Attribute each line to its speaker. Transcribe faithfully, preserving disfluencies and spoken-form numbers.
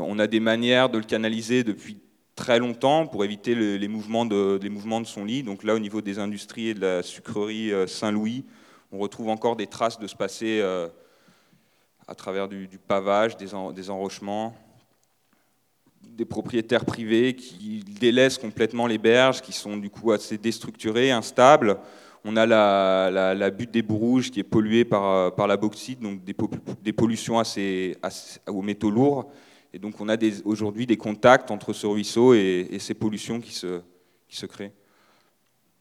Speaker 1: on a des manières de le canaliser depuis très longtemps pour éviter le, les, mouvements de, les mouvements de son lit. Donc là, au niveau des industries et de la sucrerie euh, Saint-Louis, on retrouve encore des traces de ce passé euh, à travers du, du pavage, des, en, des enrochements, des propriétaires privés qui délaissent complètement les berges, qui sont du coup assez déstructurées, instables. On a la, la, la butte des Boues-Rouges qui est polluée par, par la bauxite, donc des, des pollutions assez, assez, aux métaux lourds. Et donc on a aujourd'hui des contacts entre ce ruisseau et, et ces pollutions qui se, qui se créent.